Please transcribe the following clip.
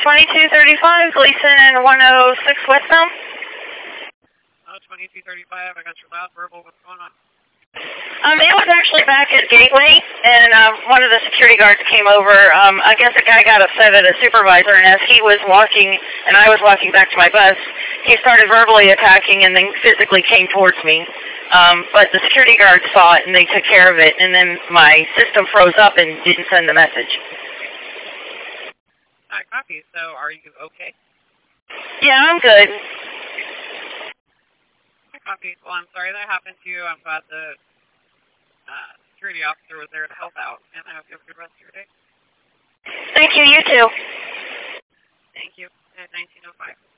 2235, Gleason 106 westbound. 2235, I got your loud verbal. What's going on? It was actually back at Gateway, and one of the security guards came over. I guess a guy got upset at a supervisor, and as he was walking, and I was walking back to my bus, he started verbally attacking and then physically came towards me. But the security guards saw it, and they took care of it, and then my system froze up and didn't send the message. I copy. So are you okay? Yeah, I'm good. I copy. Well, I'm sorry that happened to you. I'm glad the security officer was there to help out, and I hope you have a good rest of your day. Thank you, you too. Thank you. At 1905.